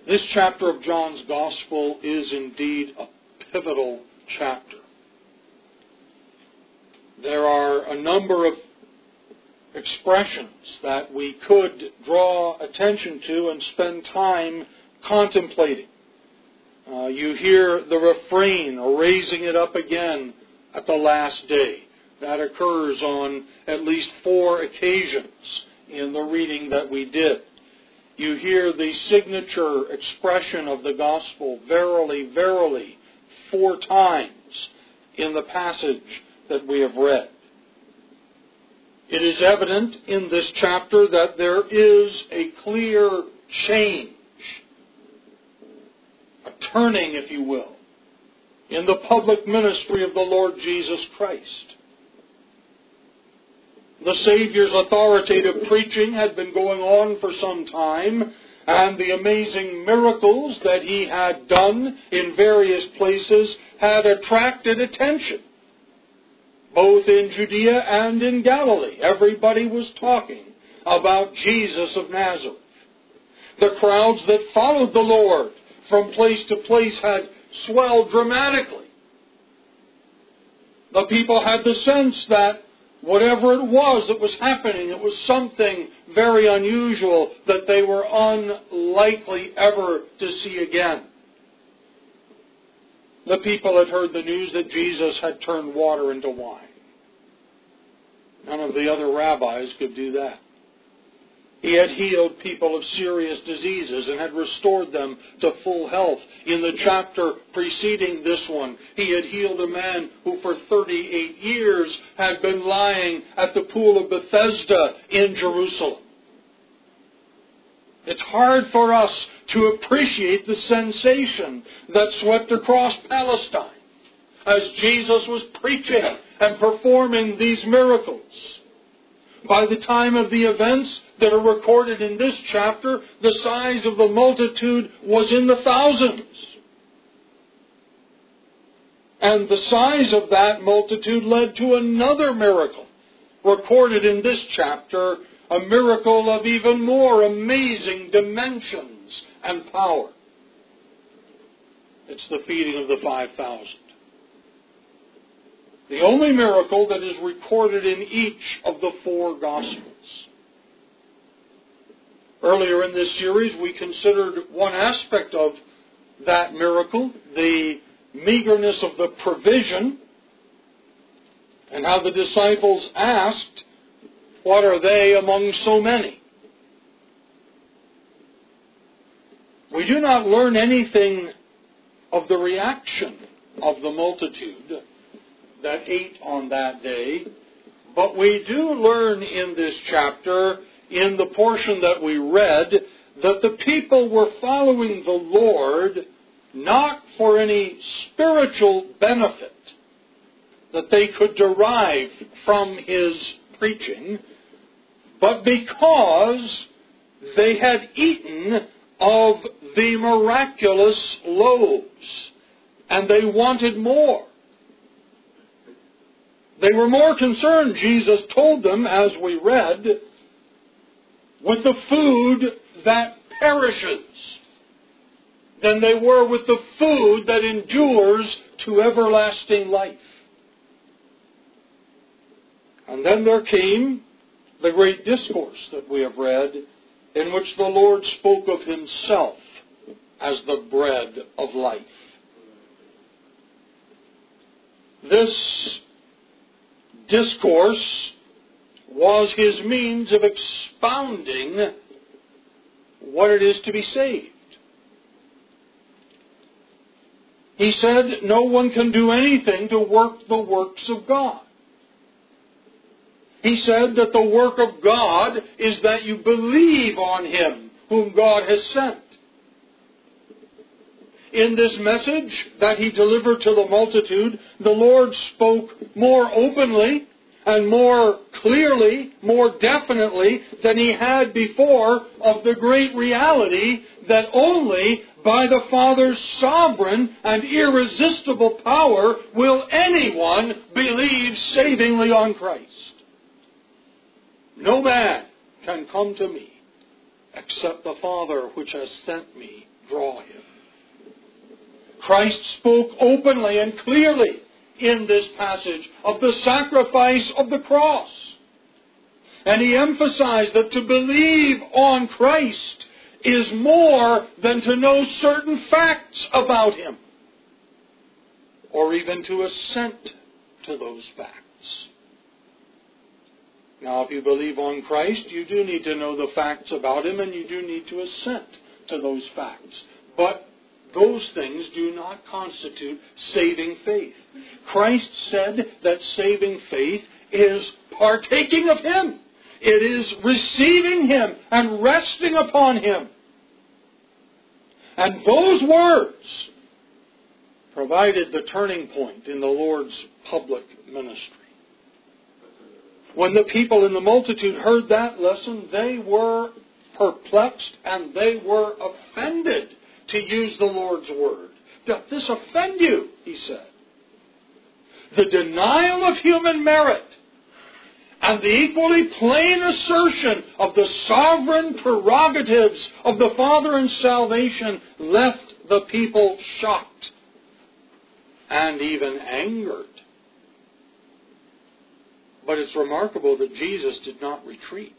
This chapter of John's Gospel is indeed a pivotal chapter. There are a number of expressions that we could draw attention to and spend time contemplating. You hear the refrain, raising it up again at the last day. That occurs on at least 4 occasions in the reading that we did. You hear the signature expression of the gospel, verily, verily, 4 times in the passage that we have read. It is evident in this chapter that there is a clear change, a turning, if you will, in the public ministry of the Lord Jesus Christ. The Savior's authoritative preaching had been going on for some time, and the amazing miracles that he had done in various places had attracted attention, both in Judea and in Galilee. Everybody was talking about Jesus of Nazareth. The crowds that followed the Lord from place to place had swelled dramatically. The people had the sense that whatever it was that was happening, it was something very unusual that they were unlikely ever to see again. The people had heard the news that Jesus had turned water into wine. None of the other rabbis could do that. He had healed people of serious diseases and had restored them to full health. In the chapter preceding this one, he had healed a man who for 38 years had been lying at the pool of Bethesda in Jerusalem. It's hard for us to appreciate the sensation that swept across Palestine as Jesus was preaching and performing these miracles. By the time of the events that are recorded in this chapter, the size of the multitude was in the thousands. And the size of that multitude led to another miracle recorded in this chapter, a miracle of even more amazing dimensions and power. It's the feeding of the 5,000. The only miracle that is recorded in each of the 4 Gospels. Earlier in this series, we considered one aspect of that miracle, the meagerness of the provision, and how the disciples asked, "What are they among so many?" We do not learn anything of the reaction of the multitude that ate on that day, but we do learn in this chapter, in the portion that we read, that the people were following the Lord not for any spiritual benefit that they could derive from his preaching, but because they had eaten of the miraculous loaves, and they wanted more. They were more concerned, Jesus told them, as we read, with the food that perishes than they were with the food that endures to everlasting life. And then there came the great discourse that we have read, in which the Lord spoke of himself as the bread of life. This discourse was his means of expounding what it is to be saved. He said, no one can do anything to work the works of God. He said that the work of God is that you believe on him whom God has sent. In this message that he delivered to the multitude, the Lord spoke more openly and more clearly, more definitely than he had before of the great reality that only by the Father's sovereign and irresistible power will anyone believe savingly on Christ. No man can come to me except the Father which has sent me draw him. Christ spoke openly and clearly in this passage of the sacrifice of the cross. And he emphasized that to believe on Christ is more than to know certain facts about him, or even to assent to those facts. Now, if you believe on Christ, you do need to know the facts about him, and you do need to assent to those facts. But those things do not constitute saving faith. Christ said that saving faith is partaking of him. It is receiving him and resting upon him. And those words provided the turning point in the Lord's public ministry. When the people in the multitude heard that lesson, they were perplexed and they were offended, to use the Lord's word. Doth this offend you? He said. The denial of human merit and the equally plain assertion of the sovereign prerogatives of the Father in salvation left the people shocked and even angered. But it's remarkable that Jesus did not retreat.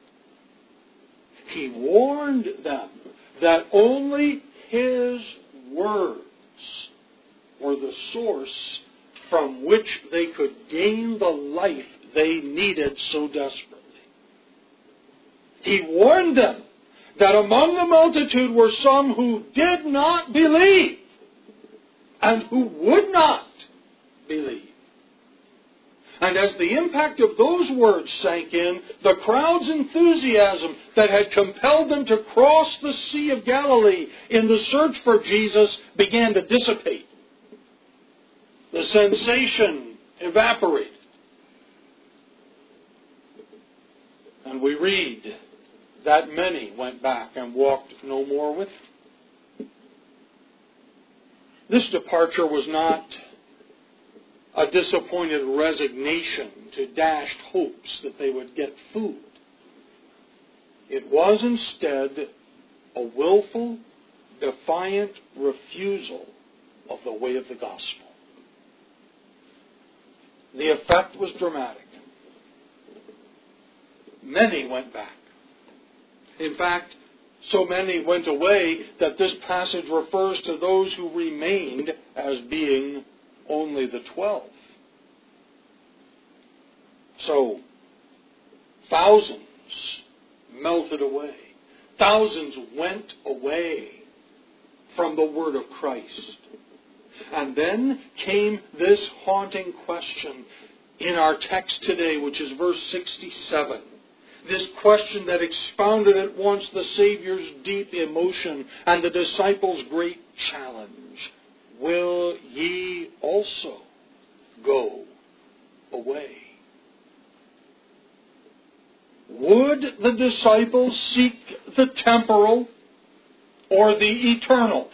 He warned them that only his words were the source from which they could gain the life they needed so desperately. He warned them that among the multitude were some who did not believe and who would not believe. And as the impact of those words sank in, the crowd's enthusiasm that had compelled them to cross the Sea of Galilee in the search for Jesus began to dissipate. The sensation evaporated. And we read that many went back and walked no more with him. This departure was not a disappointed resignation to dashed hopes that they would get food. It was instead a willful, defiant refusal of the way of the gospel. The effect was dramatic. Many went back. In fact, so many went away that this passage refers to those who remained as being only the 12. So, thousands melted away. Thousands went away from the word of Christ. And then came this haunting question in our text today, which is verse 67. This question that expounded at once the Savior's deep emotion and the disciples' great challenge. Will ye also go away? Would the disciples seek the temporal or the eternal?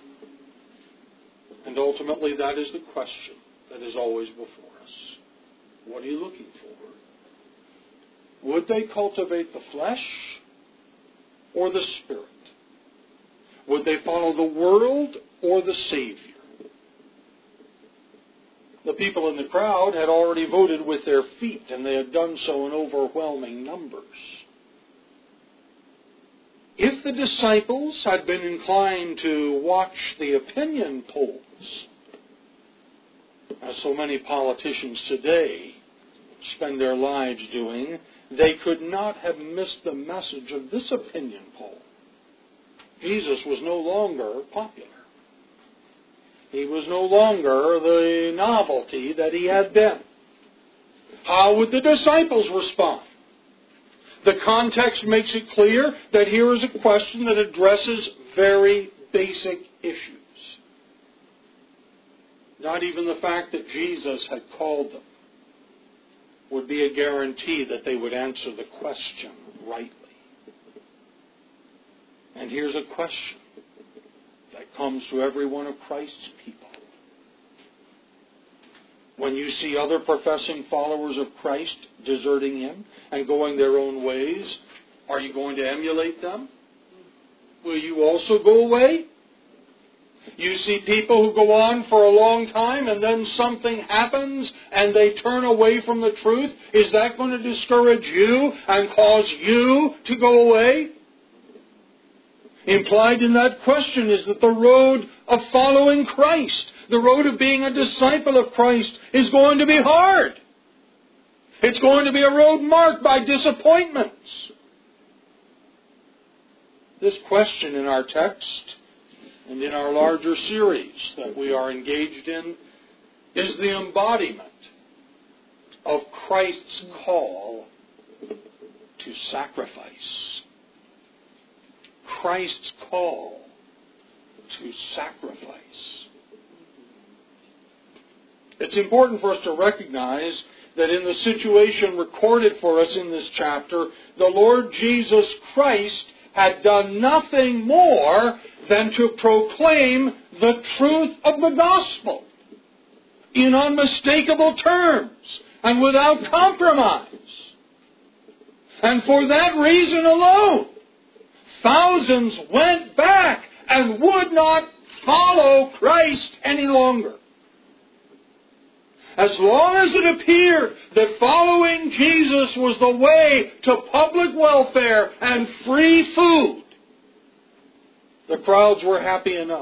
And ultimately that is the question that is always before us. What are you looking for? Would they cultivate the flesh or the spirit? Would they follow the world or the Savior? The people in the crowd had already voted with their feet, and they had done so in overwhelming numbers. If the disciples had been inclined to watch the opinion polls, as so many politicians today spend their lives doing, they could not have missed the message of this opinion poll. Jesus was no longer popular. He was no longer the novelty that he had been. How would the disciples respond? The context makes it clear that here is a question that addresses very basic issues. Not even the fact that Jesus had called them would be a guarantee that they would answer the question rightly. And here's a question that comes to every one of Christ's people. When you see other professing followers of Christ deserting him and going their own ways, are you going to emulate them? Will you also go away? You see people who go on for a long time and then something happens and they turn away from the truth. Is that going to discourage you and cause you to go away? Implied in that question is that the road of following Christ, the road of being a disciple of Christ, is going to be hard. It's going to be a road marked by disappointments. This question in our text and in our larger series that we are engaged in is the embodiment of Christ's call to sacrifice. Christ's call to sacrifice. It's important for us to recognize that in the situation recorded for us in this chapter, the Lord Jesus Christ had done nothing more than to proclaim the truth of the gospel in unmistakable terms and without compromise. And for that reason alone, thousands went back and would not follow Christ any longer. As long as it appeared that following Jesus was the way to public welfare and free food, the crowds were happy enough.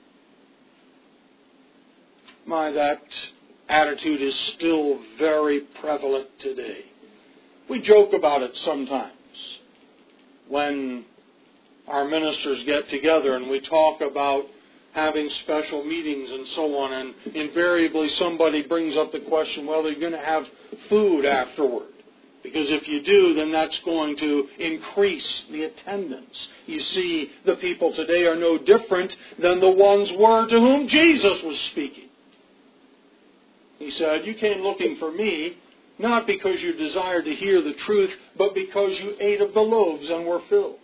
That attitude is still very prevalent today. We joke about it sometimes when our ministers get together and we talk about having special meetings and so on, and invariably somebody brings up the question, well, they're going to have food afterward. Because if you do, then that's going to increase the attendance. You see, the people today are no different than the ones were to whom Jesus was speaking. He said, you came looking for me, not because you desired to hear the truth, but because you ate of the loaves and were filled.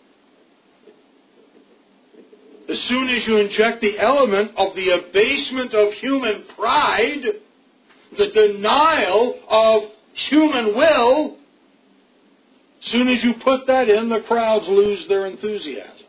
As soon as you inject the element of the abasement of human pride, the denial of human will, as soon as you put that in, the crowds lose their enthusiasm.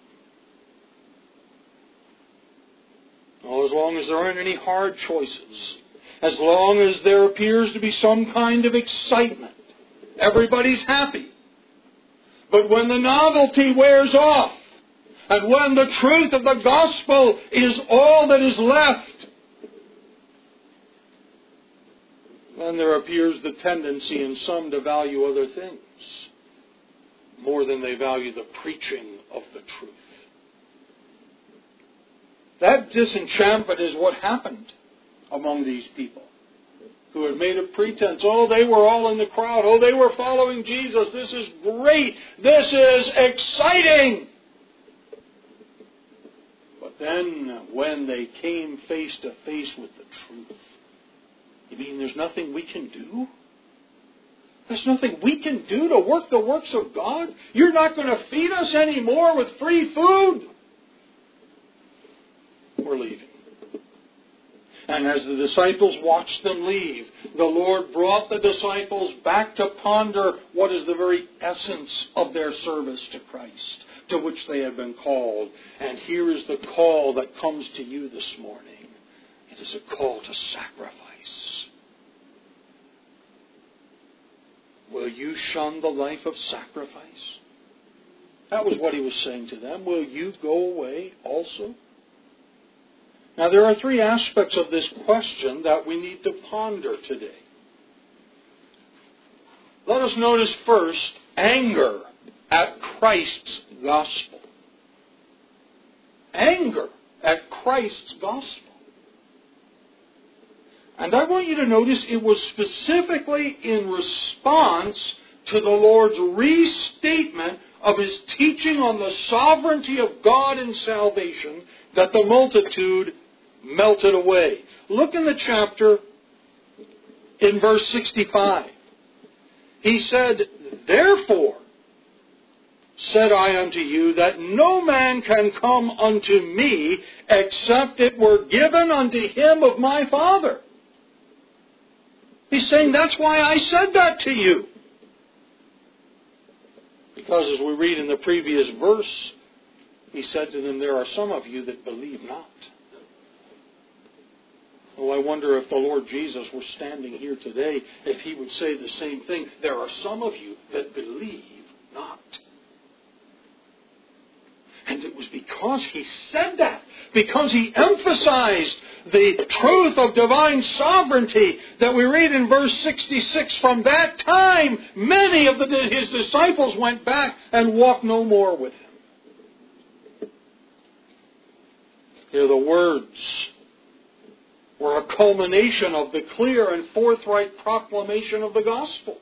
Well, as long as there aren't any hard choices, as long as there appears to be some kind of excitement, everybody's happy. But when the novelty wears off, and when the truth of the gospel is all that is left, then there appears the tendency in some to value other things more than they value the preaching of the truth. That disenchantment is what happened among these people who had made a pretense. Oh, they were all in the crowd. Oh, they were following Jesus. This is great. This is exciting. But then when they came face to face with the truth, you mean there's nothing we can do? There's nothing we can do to work the works of God? You're not going to feed us anymore with free food? We're leaving. And as the disciples watched them leave, the Lord brought the disciples back to ponder what is the very essence of their service to Christ, to which they have been called. And here is the call that comes to you this morning. It is a call to sacrifice. Will you shun the life of sacrifice? That was what he was saying to them. Will you go away also? Now there are three aspects of this question that we need to ponder today. Let us notice first anger at Christ's gospel. Anger at Christ's gospel. And I want you to notice it was specifically in response to the Lord's restatement of His teaching on the sovereignty of God in salvation that the multitude melted away. Look in the chapter in verse 65. He said, "Therefore said I unto you, that no man can come unto me, except it were given unto him of my Father." He's saying, that's why I said that to you. Because as we read in the previous verse, he said to them, there are some of you that believe not. Oh, I wonder if the Lord Jesus were standing here today, if He would say the same thing. There are some of you that believe not. And it was because He said that, because He emphasized the truth of divine sovereignty, that we read in verse 66, from that time many of His disciples went back and walked no more with Him. Here the words were a culmination of the clear and forthright proclamation of the gospel.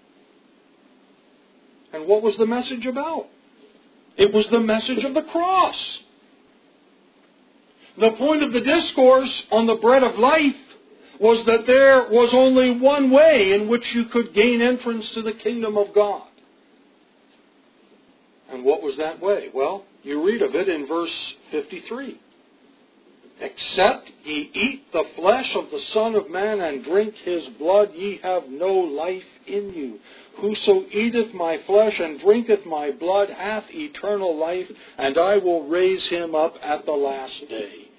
And what was the message about? It was the message of the cross. The point of the discourse on the bread of life was that there was only one way in which you could gain entrance to the kingdom of God. And what was that way? Well, you read of it in verse 53. Except ye eat the flesh of the Son of Man and drink His blood, ye have no life in you. Whoso eateth my flesh and drinketh my blood hath eternal life, and I will raise him up at the last day.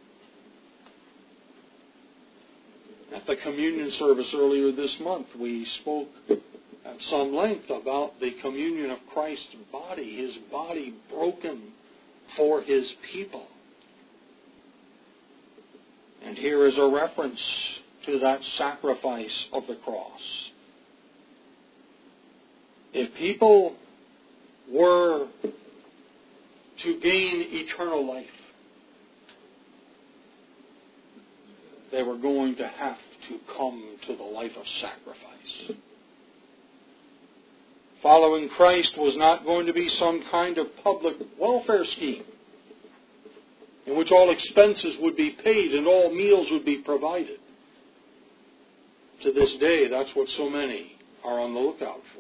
At the communion service earlier this month, we spoke at some length about the communion of Christ's body, His body broken for His people. And here is a reference to that sacrifice of the cross. If people were to gain eternal life, they were going to have to come to the life of sacrifice. Following Christ was not going to be some kind of public welfare scheme in which all expenses would be paid and all meals would be provided. To this day, that's what so many are on the lookout for.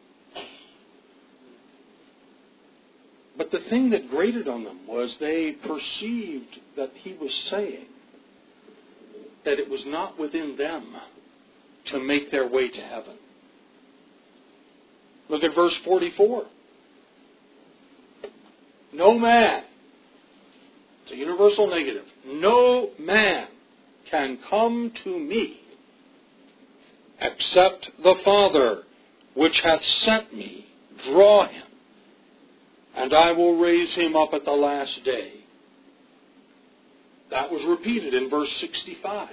But the thing that grated on them was they perceived that He was saying that it was not within them to make their way to heaven. Look at verse 44. No man, it's a universal negative, no man can come to me except the Father which hath sent me draw him, and I will raise him up at the last day. That was repeated in verse 65.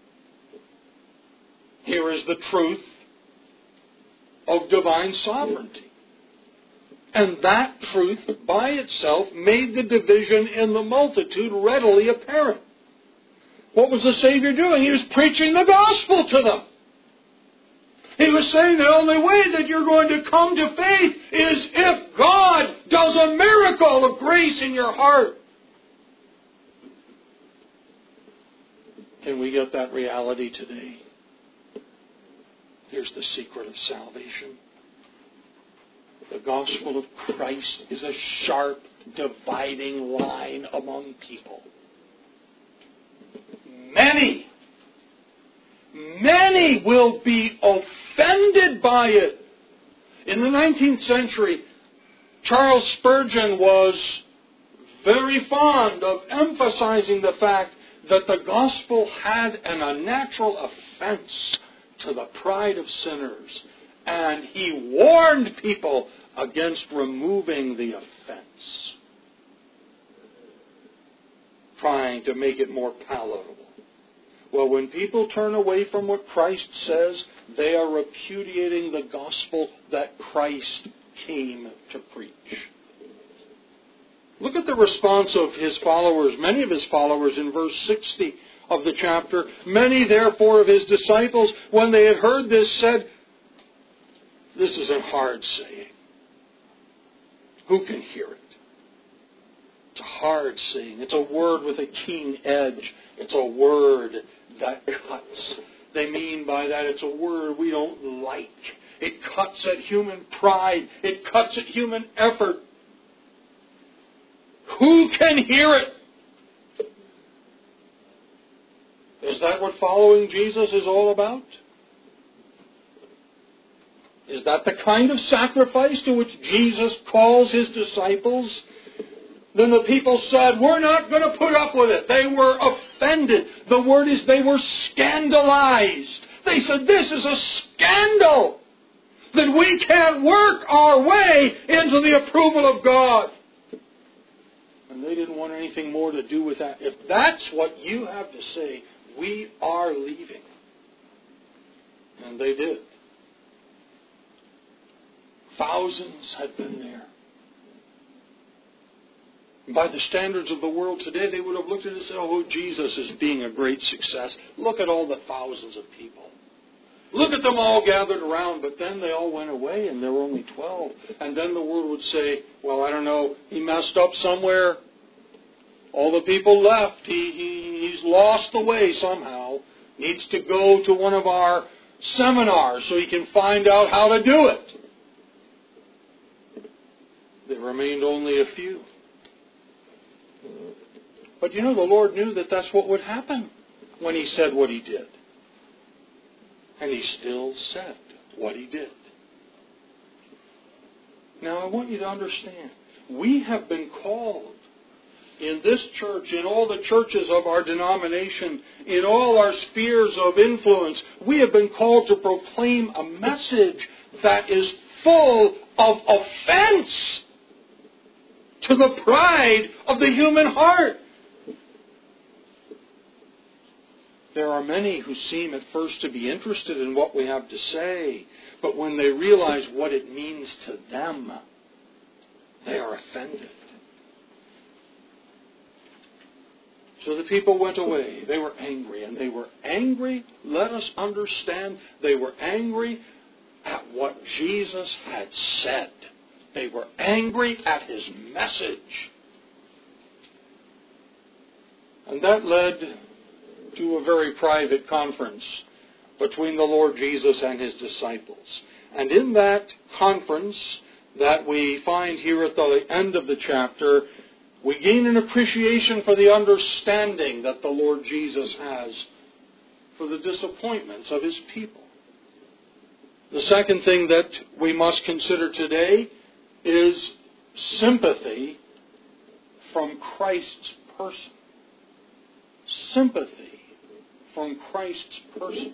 Here is the truth of divine sovereignty. And that truth by itself made the division in the multitude readily apparent. What was the Savior doing? He was preaching the gospel to them. He was saying the only way that you're going to come to faith is if God does a miracle of grace in your heart. Can we get that reality today? Here's the secret of salvation. The gospel of Christ is a sharp dividing line among people. Many will be offended by it. In the 19th century, Charles Spurgeon was very fond of emphasizing the fact that the gospel had an unnatural offense to the pride of sinners. And he warned people against removing the offense, trying to make it more palatable. Well, when people turn away from what Christ says, they are repudiating the gospel that Christ came to preach. Look at the response of His followers, many of His followers in verse 60 of the chapter. Many, therefore, of His disciples, when they had heard this, said, "This is a hard saying. Who can hear it?" It's a hard saying. It's a word with a keen edge. It's a word that cuts. They mean by that it's a word we don't like. It cuts at human pride. It cuts at human effort. Who can hear it? Is that what following Jesus is all about? Is that the kind of sacrifice to which Jesus calls His disciples? then the people said, we're not going to put up with it. They were offended. The word is they were scandalized. They said, this is a scandal that we can't work our way into the approval of God. And they didn't want anything more to do with that. If that's what you have to say, we are leaving. And they did. Thousands had been there. By the standards of the world today, they would have looked at it and said, oh, Jesus is being a great success. Look at all the thousands of people. Look at them all gathered around. But then they all went away and there were only 12. And then the world would say, well, I don't know, he messed up somewhere. All the people left. He's lost the way somehow. Needs to go to one of our seminars so he can find out how to do it. There remained only a few. But you know, the Lord knew that that's what would happen when He said what He did. And He still said what He did. Now I want you to understand, we have been called in this church, in all the churches of our denomination, in all our spheres of influence, we have been called to proclaim a message that is full of offense to the pride of the human heart. There are many who seem at first to be interested in what we have to say, but when they realize what it means to them, they are offended. So the people went away. They were angry. And they were angry, let us understand, they were angry at what Jesus had said. They were angry at His message. And that led to a very private conference between the Lord Jesus and His disciples. And in that conference that we find here at the end of the chapter, we gain an appreciation for the understanding that the Lord Jesus has for the disappointments of His people. The second thing that we must consider today is sympathy from Christ's person. Sympathy from Christ's person.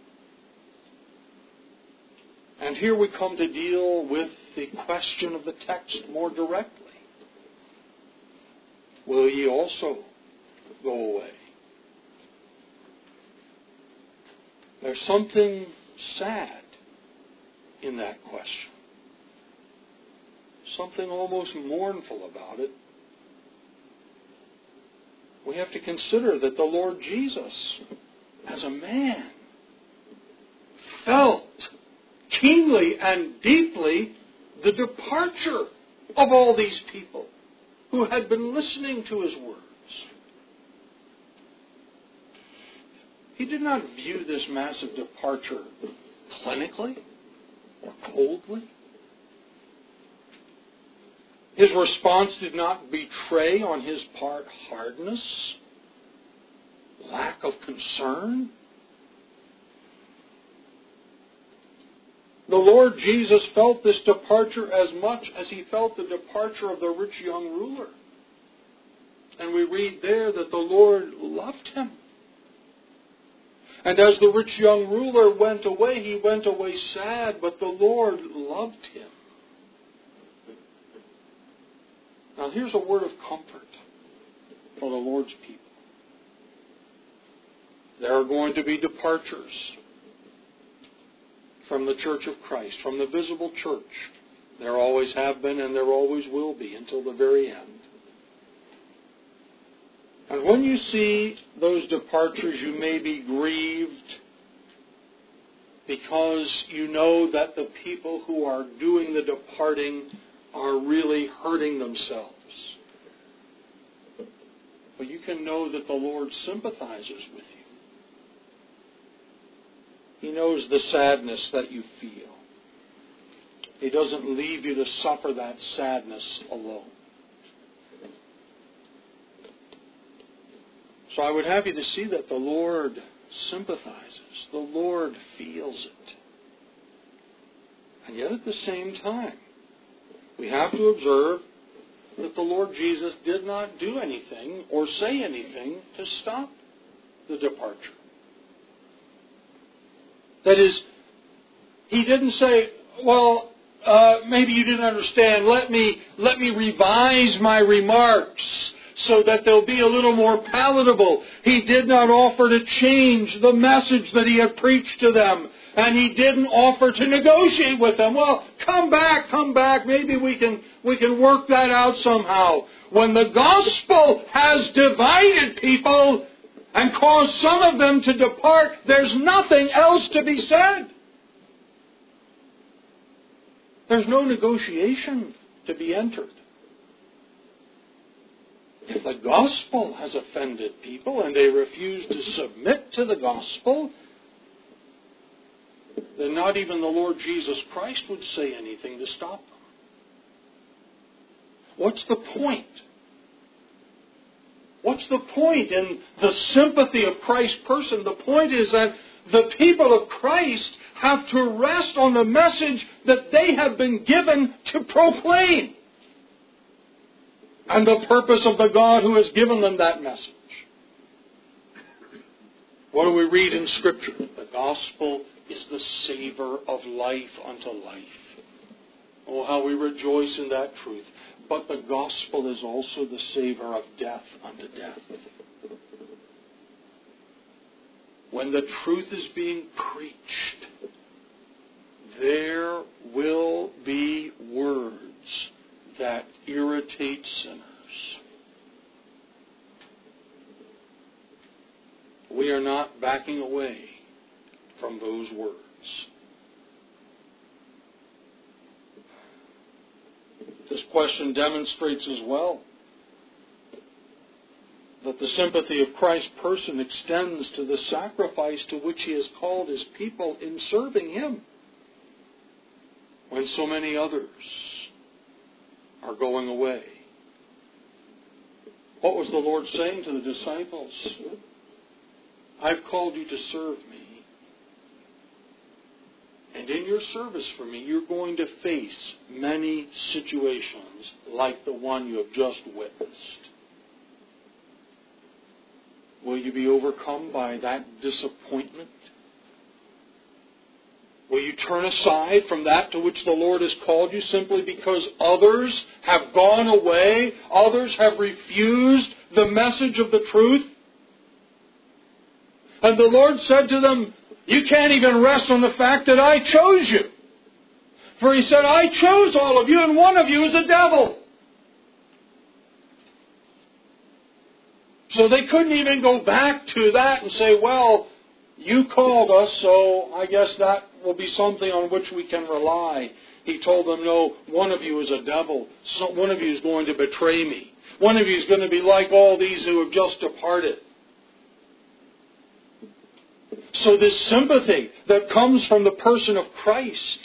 And here we come to deal with the question of the text more directly. Will ye also go away? There's something sad in that question. Something almost mournful about it. We have to consider that the Lord Jesus, as a man, felt keenly and deeply the departure of all these people who had been listening to His words. He did not view this massive departure clinically or coldly. His response did not betray on His part hardness, lack of concern. The Lord Jesus felt this departure as much as He felt the departure of the rich young ruler. And we read there that the Lord loved him. And as the rich young ruler went away, he went away sad, but the Lord loved him. Now here's a word of comfort for the Lord's people. There are going to be departures from the Church of Christ, from the visible church. There always have been and there always will be until the very end. And when you see those departures, you may be grieved because you know that the people who are doing the departing are really hurting themselves. But you can know that the Lord sympathizes with you. He knows the sadness that you feel. He doesn't leave you to suffer that sadness alone. So I would have you to see that the Lord sympathizes. The Lord feels it. And yet at the same time, we have to observe that the Lord Jesus did not do anything or say anything to stop the departure. That is, he didn't say, well, maybe you didn't understand. Let me revise my remarks so that they'll be a little more palatable. He did not offer to change the message that he had preached to them. And he didn't offer to negotiate with them. Well, come back. Maybe we can work that out somehow. When the gospel has divided people and caused some of them to depart, there's nothing else to be said. There's no negotiation to be entered. If the gospel has offended people and they refuse to submit to the gospel, then not even the Lord Jesus Christ would say anything to stop them. What's the point? What's the point in the sympathy of Christ's person? The point is that the people of Christ have to rest on the message that they have been given to proclaim. And the purpose of the God who has given them that message. What do we read in Scripture? The gospel is the savor of life unto life. Oh, how we rejoice in that truth. But the gospel is also the savor of death unto death. When the truth is being preached, there will be words that irritate sinners. We are not backing away from those words. This question demonstrates as well that the sympathy of Christ's person extends to the sacrifice to which he has called his people in serving him, when so many others are going away. What was the Lord saying to the disciples? I've called you to serve me. And in your service for me, you're going to face many situations like the one you have just witnessed. Will you be overcome by that disappointment? Will you turn aside from that to which the Lord has called you simply because others have gone away, others have refused the message of the truth? And the Lord said to them, you can't even rest on the fact that I chose you. For he said, I chose all of you, and one of you is a devil. So they couldn't even go back to that and say, well, you called us, so I guess that will be something on which we can rely. He told them, no, one of you is a devil. So one of you is going to betray me. One of you is going to be like all these who have just departed. So this sympathy that comes from the person of Christ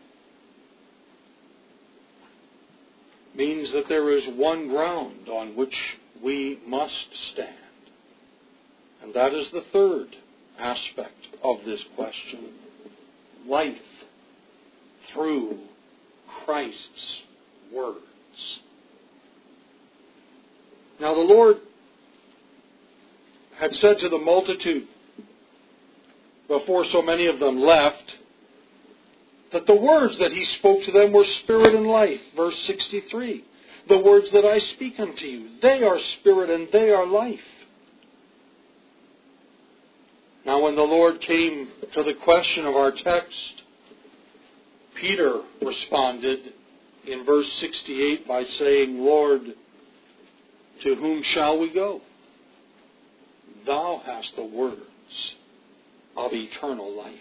means that there is one ground on which we must stand. And that is the third aspect of this question. Life through Christ's words. Now the Lord had said to the multitude, before so many of them left, that the words that he spoke to them were spirit and life. Verse 63. The words that I speak unto you, they are spirit and they are life. Now when the Lord came to the question of our text, Peter responded in verse 68 by saying, Lord, to whom shall we go? Thou hast the words of eternal life.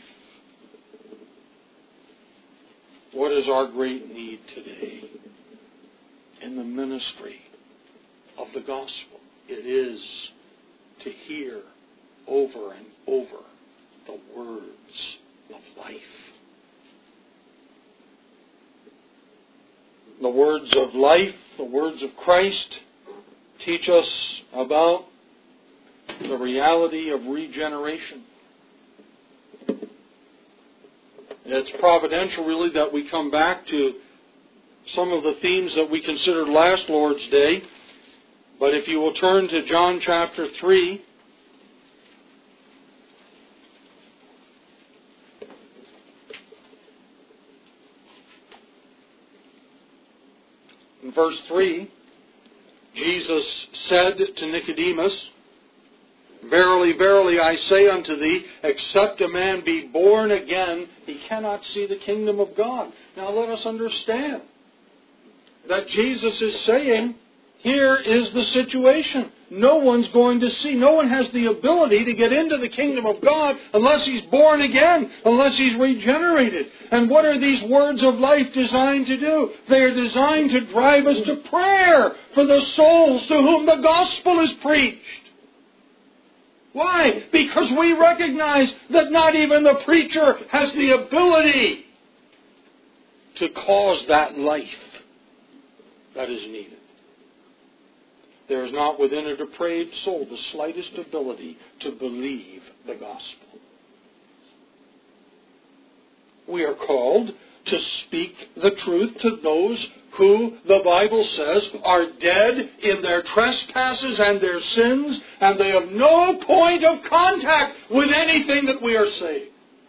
What is our great need today in the ministry of the gospel? It is to hear over and over the words of life. The words of life, the words of Christ, teach us about the reality of regeneration. It's providential, really, that we come back to some of the themes that we considered last Lord's Day. But if you will turn to John chapter 3, in verse 3, Jesus said to Nicodemus, "Verily, verily, I say unto thee, except a man be born again, he cannot see the kingdom of God." Now let us understand that Jesus is saying, here is the situation. No one's going to see. No one has the ability to get into the kingdom of God unless he's born again, unless he's regenerated. And what are these words of life designed to do? They are designed to drive us to prayer for the souls to whom the gospel is preached. Why? Because we recognize that not even the preacher has the ability to cause that life that is needed. There is not within a depraved soul the slightest ability to believe the gospel. We are called to speak the truth to those who, the Bible says, are dead in their trespasses and their sins, and they have no point of contact with anything that we are saying.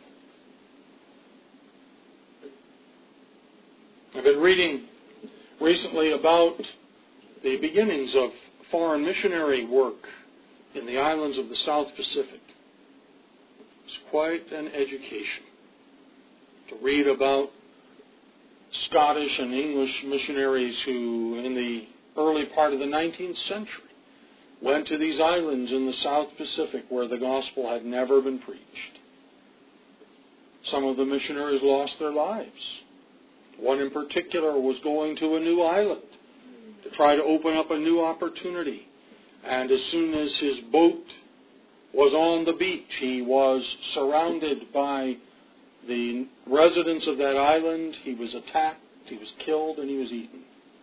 I've been reading recently about the beginnings of foreign missionary work in the islands of the South Pacific. It's quite an education to read about Scottish and English missionaries who, in the early part of the 19th century, went to these islands in the South Pacific where the gospel had never been preached. Some of the missionaries lost their lives. One in particular was going to a new island to try to open up a new opportunity. And as soon as his boat was on the beach, he was surrounded by the residents of that island. He was attacked, he was killed, and he was eaten.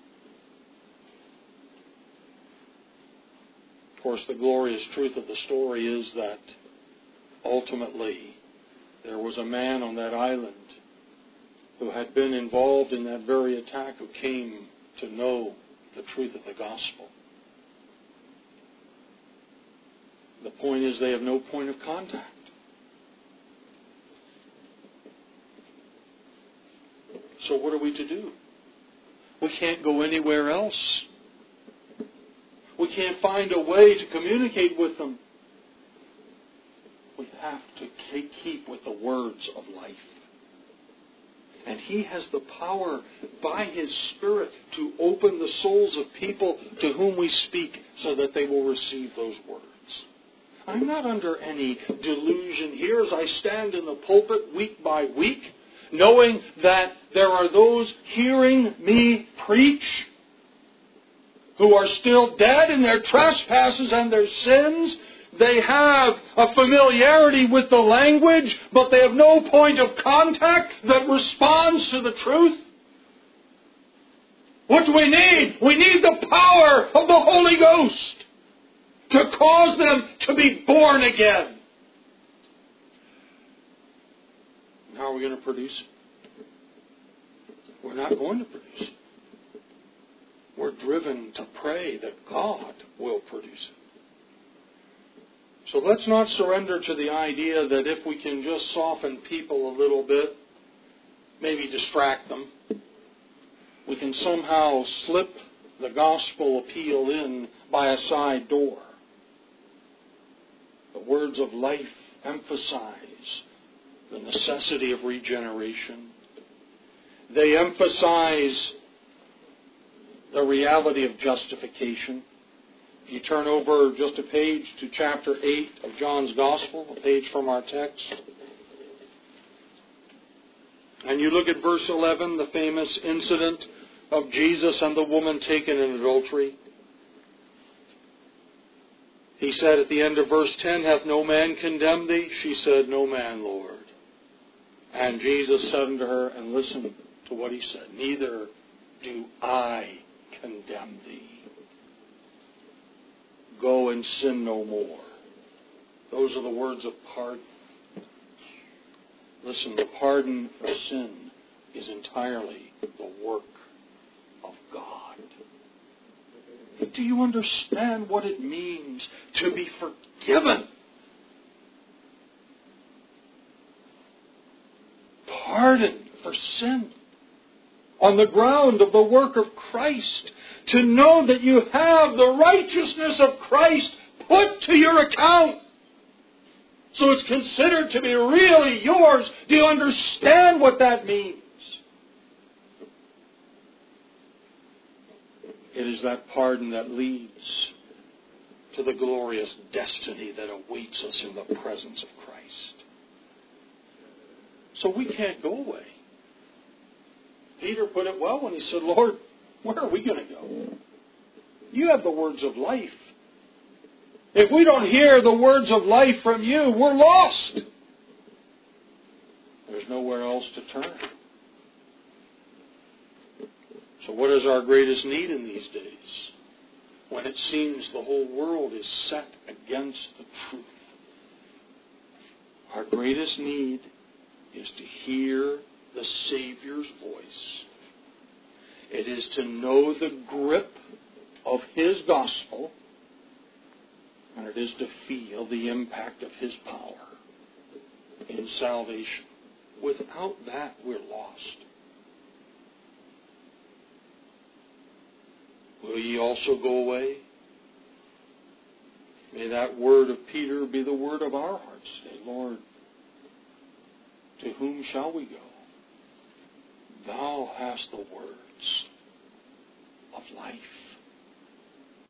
Of course, the glorious truth of the story is that ultimately there was a man on that island who had been involved in that very attack who came to know the truth of the gospel. The point is they have no point of contact. So what are we to do? We can't go anywhere else. We can't find a way to communicate with them. We have to keep with the words of life. And He has the power by His Spirit to open the souls of people to whom we speak so that they will receive those words. I'm not under any delusion here as I stand in the pulpit week by week, knowing that there are those hearing me preach who are still dead in their trespasses and their sins. They have a familiarity with the language, but they have no point of contact that responds to the truth. What do we need? We need the power of the Holy Ghost to cause them to be born again. How are we going to produce it? We're not going to produce it. We're driven to pray that God will produce it. So let's not surrender to the idea that if we can just soften people a little bit, maybe distract them, we can somehow slip the gospel appeal in by a side door. The words of life emphasize the necessity of regeneration. They emphasize the reality of justification. If you turn over just a page to chapter 8 of John's Gospel, a page from our text, and you look at verse 11, the famous incident of Jesus and the woman taken in adultery. He said at the end of verse 10, "Hath no man condemned thee?" She said, "No man, Lord." And Jesus said unto her, and listen to what He said, "Neither do I condemn thee. Go and sin no more." Those are the words of pardon. Listen, the pardon for sin is entirely the work of God. Do you understand what it means to be forgiven? Pardon for sin on the ground of the work of Christ. To know that you have the righteousness of Christ put to your account. So it's considered to be really yours. Do you understand what that means? It is that pardon that leads to the glorious destiny that awaits us in the presence of Christ. So we can't go away. Peter put it well when he said, Lord, where are we going to go? You have the words of life. If we don't hear the words of life from you, we're lost. There's nowhere else to turn. So what is our greatest need in these days? When it seems the whole world is set against the truth. Our greatest need is to hear the Savior's voice. It is to know the grip of His gospel, and it is to feel the impact of His power in salvation. Without that, we're lost. Will ye also go away? May that word of Peter be the word of our hearts today. Lord, to whom shall we go? Thou hast the words of life.